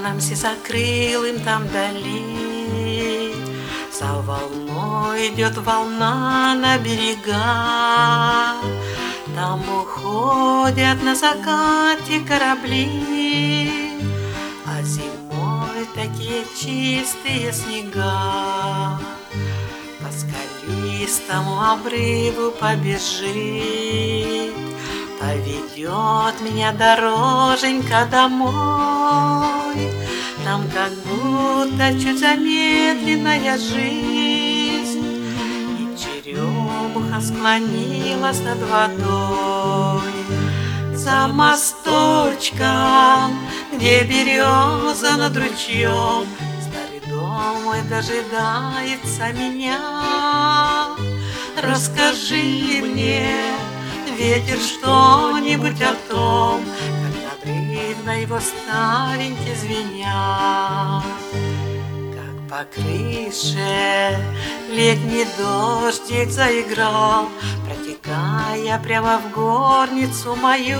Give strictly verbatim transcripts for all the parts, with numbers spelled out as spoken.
туманом сизокрылым там вдали. За волной идет волна на берега, там уходят на закате корабли, а зимой такие чистые снега. По скалистому обрыву побежит, поведет меня дороженька домой. Там как будто чуть замедленная жизнь, и черемуха склонилась над водой. За мосточком, где береза над ручьем, старый дом мой дожидается меня. Расскажи мне, ветер, что-нибудь о том, как надрывно его ставеньки звенят, как по крыше летний дождик заиграл, протекая прямо в горницу мою.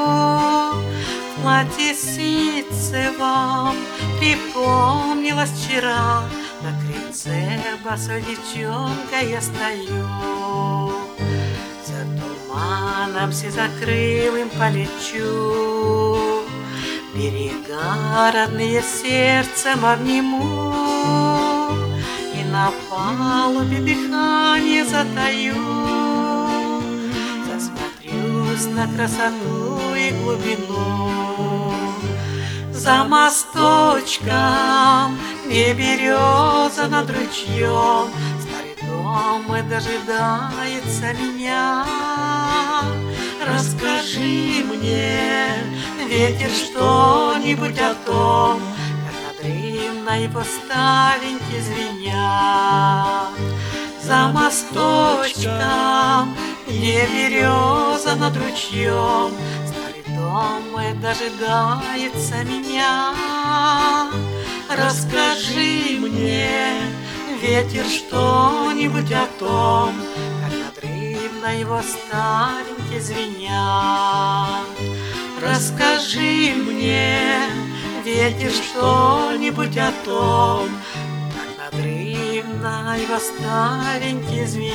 В платье ситцевом припомнилось вчера, на крыльце босой девчонкой я стою. За туманом сизокрылым полечу, берега родные сердцем обниму, и на палубе дыхание затаю. Засмотрюсь на красоту и глубину. За мосточком, где береза над ручьем, старый дом мой дожидается меня. Расскажи мне, ветер, что-нибудь о том, как надрывно его ставеньки звенят. За мосточком, где береза над ручьем, старый дом мой дожидается меня. Расскажи мне, ветер, что-нибудь о том, как надрывно его ставеньки звенят. Расскажи мне, ветер, что-нибудь о том, как надрывно его ставеньки звенят.